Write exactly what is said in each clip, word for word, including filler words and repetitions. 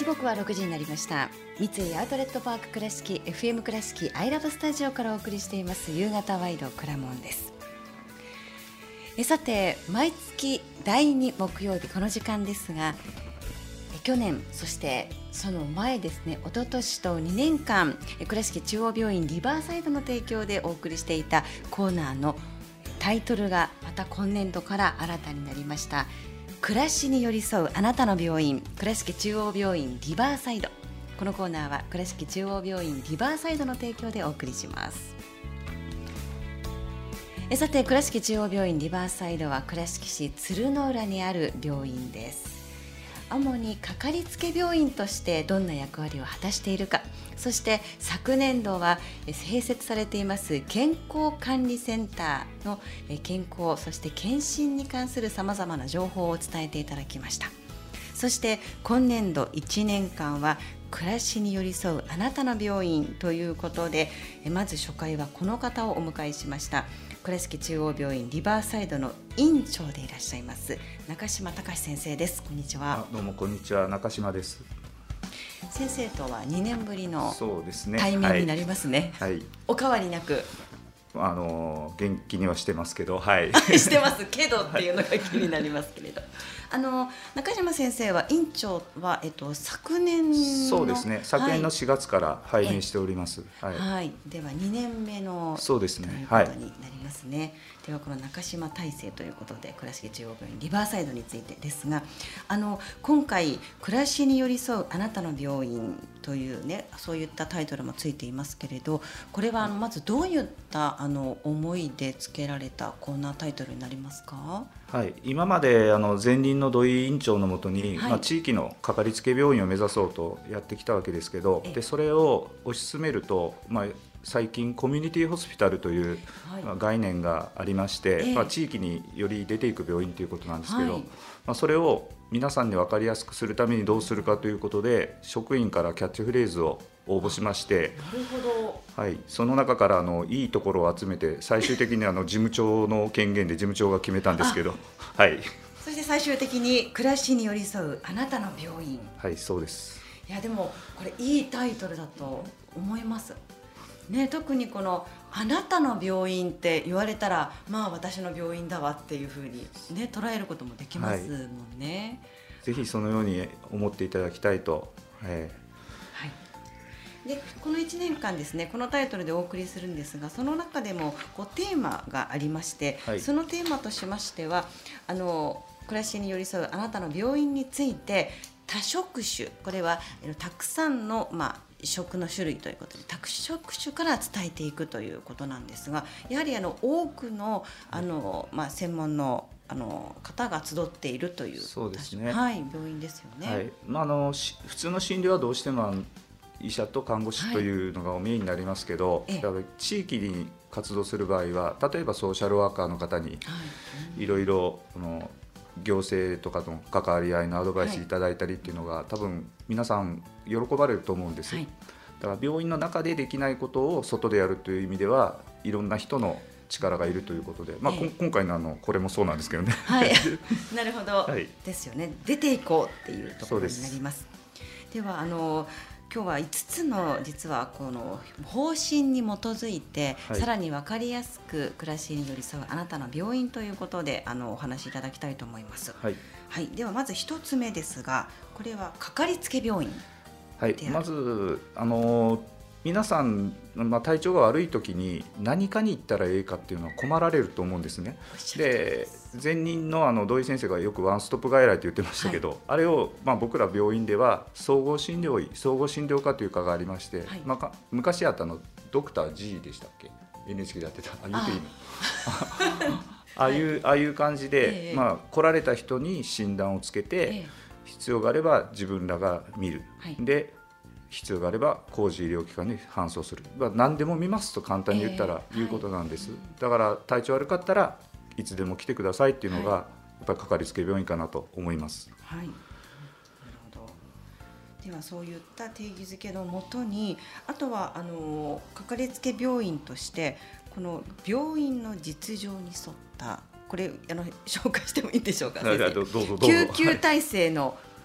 刻はろくじになりました。三井アウトレットパーク倉敷 エフエム 倉敷アイラブスタジオからお送りしています夕方ワイドくらもんです。えさて、毎月だいに木曜日この時間ですが、え去年そしてその前ですね、一昨年とにねんかん倉敷中央病院リバーサイドの提供でお送りしていたコーナーのタイトルがまた今年度から新たになりました。暮らしに寄り添うあなたの病院、倉敷中央病院リバーサイド。このコーナーは倉敷中央病院リバーサイドの提供でお送りします。えさて、倉敷中央病院リバーサイドは倉敷市鶴の浦にある病院です。主にかかりつけ病院としてどんな役割を果たしているか、そして昨年度は併設されています健康管理センターの健康そして検診に関するさまざまな情報を伝えていただきました。そして今年度いちねんかんは暮らしに寄り添うあなたの病院ということで、まず初回はこの方をお迎えしました。倉敷中央病院リバーサイドの院長でいらっしゃいます中島隆先生です。こんにちは。 どうもこんにちは、中島です。 先生とはにねんぶりのそうですね、 対面になりますね。 はいはい、 お変わりなくあの元気にはしてますけど、はい、 してますけどっていうのが気になりますけれど、はい、あの中島先生は院長は、えっと、昨年のそうですね、昨年のしがつから拝命しております。 はいはい、ではにねんめのそうですね、 ということになりますね。はい、ではこの中島大成ということで倉敷中央病院リバーサイドについてですが、あの今回暮らしに寄り添うあなたの病院というね、そういったタイトルもついていますけれど、これはあのまずどういったあの思いで付けられたコーナータイトルになりますか？ はい、今まであの前任の土井院長のもとに、はい、まあ、地域のかかりつけ病院を目指そうとやってきたわけですけど、でそれを推し進めると、まあ、最近コミュニティホスピタルという、はい、まあ、概念がありまして、まあ、地域により出ていく病院ということなんですけど、はい、まあ、それを皆さんに分かりやすくするためにどうするかということで職員からキャッチフレーズを応募しまして、 なるほど、 はい、その中からあのいいところを集めて最終的にあの事務長の権限で事務長が決めたんですけど、はい、 そして最終的に暮らしに寄り添うあなたの病院。 はい、そうです。 いやでもこれいいタイトルだと思いますね。特にこのあなたの病院って言われたら、まあ私の病院だわっていうふうに、ね、捉えることもできますもんね。 はい、ぜひそのように思っていただきたいと、えーはい、でこのいちねんかんですね、このタイトルでお送りするんですが、その中でもこうテーマがありまして、はい、そのテーマとしましては、あの暮らしに寄り添うあなたの病院について多職種、これはたくさんの、まあ、食の種類ということで多職種から伝えていくということなんですが、やはりあの多くの、あの、まあ、専門のあの方が集っているという、 そうですね、 はい、病院ですよね。 はい、まあ、あの普通の診療はどうしても医者と看護師というのがメインになりますけど、はい、だから地域に活動する場合は例えばソーシャルワーカーの方にいろいろ行政とかとの関わり合いのアドバイスいただいたりっていうのが、はい、多分皆さん喜ばれると思うんです、はい、だから病院の中でできないことを外でやるという意味ではいろんな人の力がいるということで、まあ、ええ、今回のあのこれもそうなんですけどね、 はい、なるほど、はい、ですよね。出ていこうっていうところになります。ではあの今日はいつつの実はこの方針に基づいて、はい、さらに分かりやすく暮らしに寄り添うあなたの病院ということであのお話しいただきたいと思います。はいはい、ではまず一つ目ですが、これはかかりつけ病院。 はい、まずあの皆さん、まあ、体調が悪い時に何かに行ったらええかっていうのは困られると思うんですね。で前任 の, あの土井先生がよくワンストップ外来と言ってましたけど、はい、あれを、まあ、僕ら病院では総合診療医総合診療科という科がありまして、はい、まあ、昔あったのドクター G でしたっけ、 エヌエイチケー でやってた、あ言っていいのああいう、はい、ああいう感じで、えーまあ、来られた人に診断をつけて、えー、必要があれば自分らが見る、はい、で必要があれば高次医療機関に搬送する、まあ、何でも見ますと簡単に言ったらいうことなんです、えーはい、だから体調悪かったらいつでも来てくださいっていうのが、はい、やっぱりかかりつけ病院かなと思います。 はい、なるほど。ではそういった定義づけのもとに、あとはあのかかりつけ病院としてこの病院の実情に沿ったこれあの紹介してもいいでしょうか。 どうぞどうぞ。 救急体制の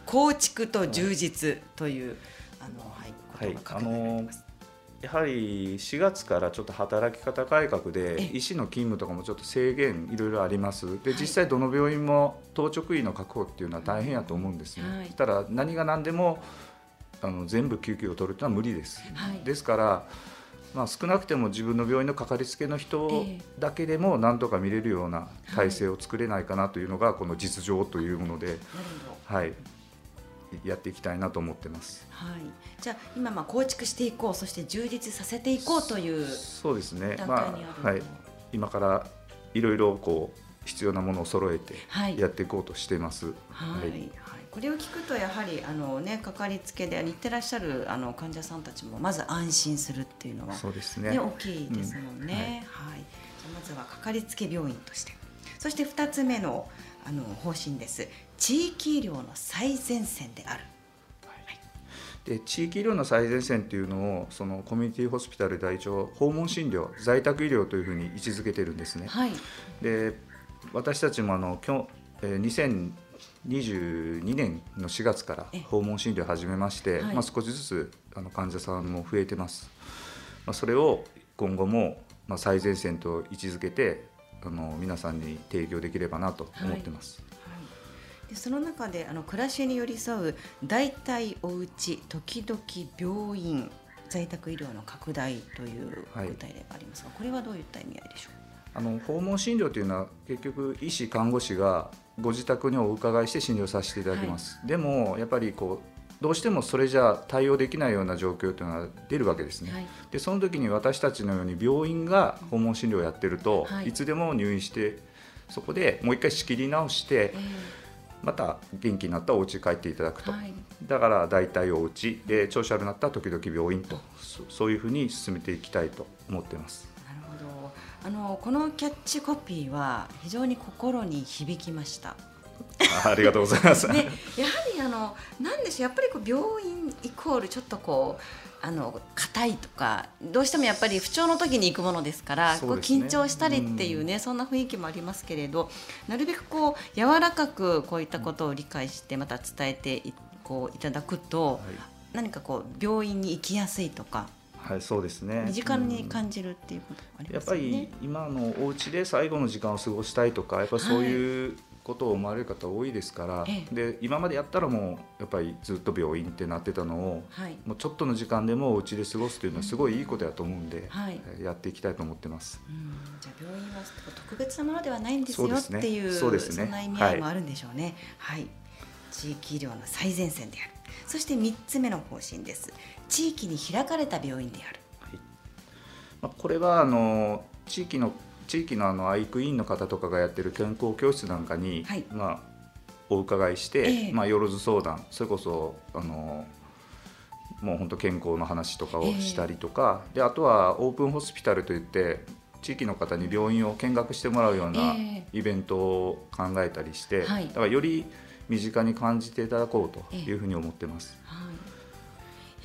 構築と充実という、あの、はい、ことが書かれてあります。 やはりしがつからちょっと働き方改革で医師の勤務とかもちょっと制限いろいろあります。で、実際どの病院も当直医の確保っていうのは大変やと思うんですね。はい、ただ何が何でもあの全部救急を取るというのは無理です。はい、ですから、まあ、少なくても自分の病院のかかりつけの人だけでも何とか見れるような体制を作れないかなというのがこの実情というもので、はい、やっていきたいなと思ってます。 はい、じゃあ今まあ構築していこう、そして充実させていこうというそうですね、 段階にある、 まあはい、今からいろいろこう必要なものを揃えてやっていこうとしています。 はいはいはい、これを聞くとやはりあの、ね、かかりつけで行ってらっしゃるあの患者さんたちもまず安心するっていうのは、 そうですね、 ね、大きいですもんね。うん、はいはい、じゃあまずはかかりつけ病院として、そしてふたつめの、あの方針です。地域医療の最前線である。 で、地域医療の最前線というのをそのコミュニティホスピタル第一を訪問診療、在宅医療というふうに位置づけてるんですね。はい、で、私たちもあの今日にせんにじゅうにねんのしがつから訪問診療を始めまして、はい、まあ、少しずつあの患者さんも増えてます。まあ、それを今後もまあ最前線と位置づけてあの皆さんに提供できればなと思ってます。はいはい、でその中であの暮らしに寄り添う代替おうち時々病院在宅医療の拡大という具体例がありますが、はい、これはどういった意味合いでしょう。 あの訪問診療というのは結局医師看護師がご自宅にお伺いして診療させていただきます。はい、でもやっぱりこうどうしてもそれじゃ対応できないような状況というのは出るわけですね。はい、でその時に私たちのように病院が訪問診療をやってると、はい、いつでも入院してそこでもう一回仕切り直して、えー、また元気になったらお家帰っていただくと。はい、だから大体お家で調子悪くなったら時々病院と、そ, そういうふうに進めていきたいと思っています。 あのこのキャッチコピーは非常に心に響きました。 あ, ありがとうございます。ね、 やはりあのなんでしょう、やっぱりこう病院イコールちょっとこうあの硬いとか、どうしてもやっぱり不調の時に行くものですから、こう緊張したりっていうね、うん、そんな雰囲気もありますけれど、なるべくこう柔らかくこういったことを理解してまた伝えて い, こういただくと、はい、何かこう病院に行きやすいとか。 はい、そうですね、 身近に感じるっていうことありますよね。 やっぱり今のお家で最後の時間を過ごしたいとか、やっぱそういうことを思われる方多いですから、はい、で今までやったらもうやっぱりずっと病院ってなってたのを、はい、もうちょっとの時間でもお家で過ごすというのはすごいいいことだと思うんで、はい、やっていきたいと思ってます。 うん、じゃあ病院は特別なものではないんですよっていう、そうですね、そんな意味合いもあるんでしょうね。はい、はい、地域医療の最前線である。そしてみっつめの方針です。地域に開かれた病院である。はい、 まあ、これはあの地域の地域のあの愛育委員の方とかがやってる健康教室なんかに、はい、まあ、お伺いして、えーまあ、よろず相談、それこそあのもう本当健康の話とかをしたりとか、えー、であとはオープンホスピタルといって地域の方に病院を見学してもらうようなイベントを考えたりして、えーはい、だからより身近に感じていただこうというふうに思ってます。えーはい、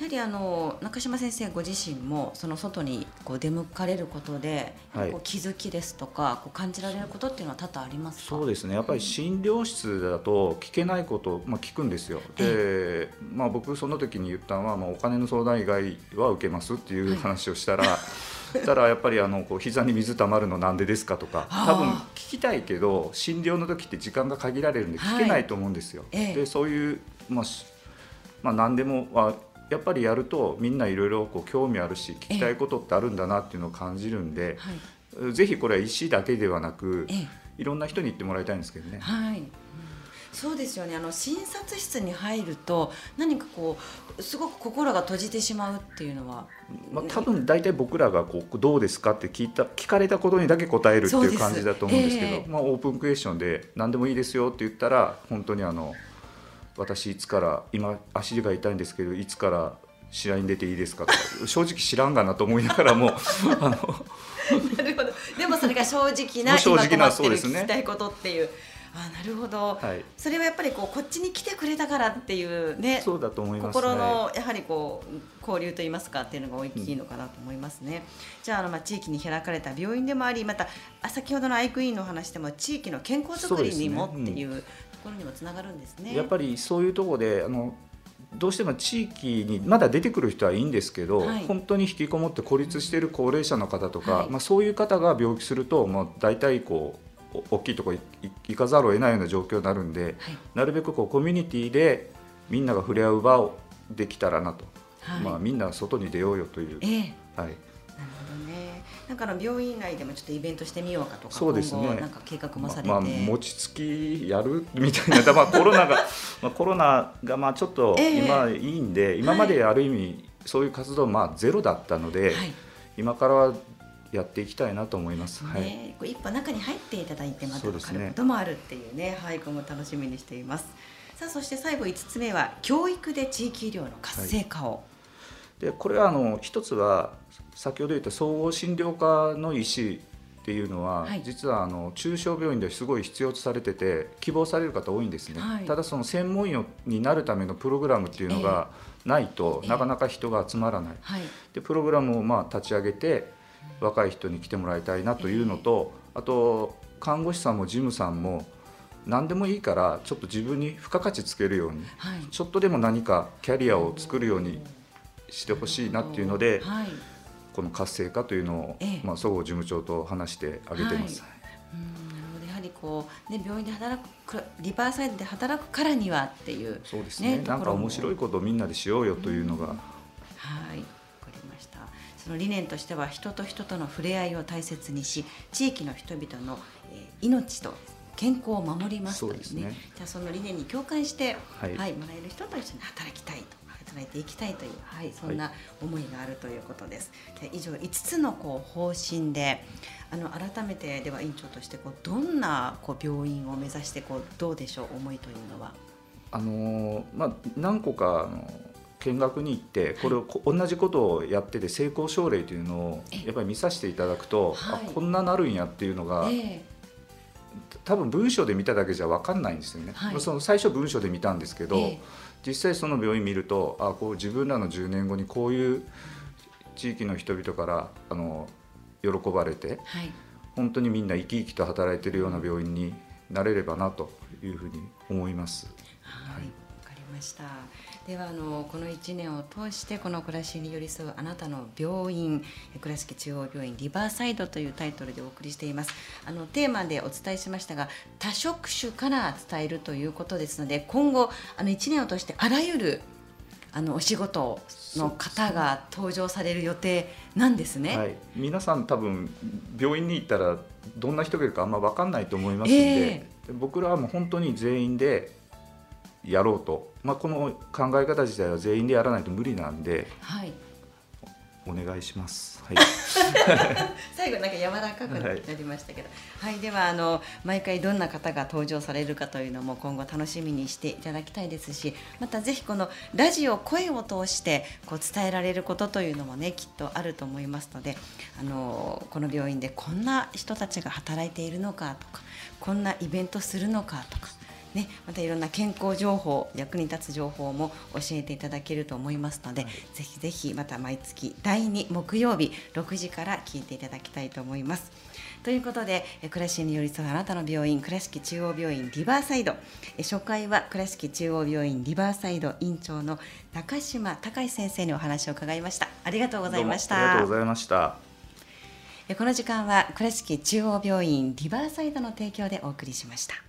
やはりあの中島先生ご自身もその外にこう出向かれることで、はい、こう気づきですとかこう感じられることっていうのは多々ありますか。 そうですね、やっぱり診療室だと聞けないことを、まあ、聞くんですよ。で、まあ、僕その時に言ったのは、まあ、お金の相談以外は受けますっていう話をしたら、はい、たらやっぱりあのこう膝に水たまるのなんでですかとか、多分聞きたいけど診療の時って時間が限られるんで聞けないと思うんですよ。はい、でそういう、まあまあ、何でもはやっぱりやるとみんないろいろ興味あるし聞きたいことってあるんだなっていうのを感じるんで、はい、ぜひこれは医師だけではなくいろんな人に言ってもらいたいんですけどね。 はい、うん、そうですよね。あの診察室に入ると何かこうすごく心が閉じてしまうっていうのは、 まあ、多分大体僕らがこうどうですかって聞いた聞かれたことにだけ答えるっていう感じだと思うんですけど、えーまあ、オープンクエスチョンで何でもいいですよって言ったら本当にあの私いつから今足が痛いんですけどいつから試合に出ていいですかとか正直知らんがなと思いながらもあのなるほど。でもそれが正直な正直な今困ってる聞きたいことっていう、あ、なるほど、はい、それはやっぱりこうこっちに来てくれたからっていうね、 そうだと思います。 心のやはりこう交流といいますかっていうのが大きいのかなと思いますね。うん、じゃあ、あのまあ地域に開かれた病院でもあり、また先ほどの愛育委員の話でも地域の健康づくりにもっていうとところにもつながるんですね。 やっぱりそういうところであのどうしても地域にまだ出てくる人はいいんですけど、はい、本当に引きこもって孤立している高齢者の方とか、はい、まあ、そういう方が病気すると、まあ、大体こう大きいところに行かざるを得ないような状況になるんで、はい、なるべくこうコミュニティでみんなが触れ合う場をできたらなと、はい、まあ、みんな外に出ようよという、 えーはい、 なるほどね。なんかの病院内でもちょっとイベントしてみようかとか、 そうですね、 今後なんか計画もされて、 まあまあ、餅つきやるみたいな、まあ、コロナがまあコロナがまあちょっと今いいんで、えー、今まである意味そういう活動まあゼロだったので、はい、今からはやっていきたいなと思います、 ね、 はい、 こう一歩中に入っていただいてまた分かることもあるっていうね、はい、今後楽しみにしています。さあ、そして最後いつつめは教育で地域医療の活性化を、はい、 でこれはあの一つは先ほど言った総合診療科の医師っていうのは、はい、実はあの中小病院ですごい必要とされてて希望される方多いんですね、はい、ただその専門医になるためのプログラムっていうのがないと、えー、なかなか人が集まらない、えー、でプログラムをまあ立ち上げて若い人に来てもらいたいなというのと、えー、あと看護師さんも事務さんも何でもいいからちょっと自分に付加価値つけるように、はい、ちょっとでも何かキャリアを作るようにしてほしいなっていうので、はい、この活性化というのを、ええ、まあ、総合事務長と話してあげてます、はい、 うん、なるほど。やはりこう、ね、病院で働くリバーサイドで働くからにはっていう、 そうですね、なんか面白いことをみんなでしようよというのが、うん、はい、 分かりました。その理念としては人と人との触れ合いを大切にし、地域の人々の、えー、命と健康を守りますというね、そうですね、じゃあその理念に共感して、はいはい、もらえる人と一緒に働きたいと、働いていきたいという、はい、そんな思いがあるということです、はい、以上いつつのこう方針で、あの改めてでは院長としてこうどんなこう病院を目指してこうどうでしょう、思いというのは。 あの、まあ、何個かあの見学に行ってこれを、はい、同じことをやってて成功症例というのをやっぱり見させていただくと、はい、あこんななるんやっていうのが、えー多分文章で見ただけじゃ分かんないんですよね、はい、その最初文章で見たんですけど、えー、実際その病院見るとあこう自分らのじゅうねんごにこういう地域の人々からあの喜ばれて、はい、本当にみんな生き生きと働いているような病院になれればなというふうに思います。 はい、はい、分かりました。ではあのこのいちねんを通してこの暮らしに寄り添うあなたの病院、倉敷中央病院リバーサイドというタイトルでお送りしています。あのテーマでお伝えしましたが、多職種から伝えるということですので、今後あのいちねんを通してあらゆるあのお仕事の方が登場される予定なんですね。はい、 皆さん多分病院に行ったらどんな人がいるかあんま分かんないと思いますので、えー、僕らはもう本当に全員でやろうと、まあ、この考え方自体は全員でやらないと無理なんで、はい、お願いします、はい、 最後なんか柔らかくなりましたけど、はいはい、ではあの毎回どんな方が登場されるかというのも今後楽しみにしていただきたいですし、またぜひこのラジオ声を通してこう伝えられることというのもねきっとあると思いますので、あのこの病院でこんな人たちが働いているのかとか、こんなイベントするのかとかね、またいろんな健康情報、役に立つ情報も教えていただけると思いますので、はい、ぜひぜひまた毎月だいに木曜日ろくじから聞いていただきたいと思います。ということで、暮らしに寄り添うあなたの病院、倉敷中央病院リバーサイド、初回は倉敷中央病院リバーサイド院長の高島隆先生にお話を伺いました。ありがとうございました。 ありがとうございました。 この時間は倉敷中央病院リバーサイドの提供でお送りしました。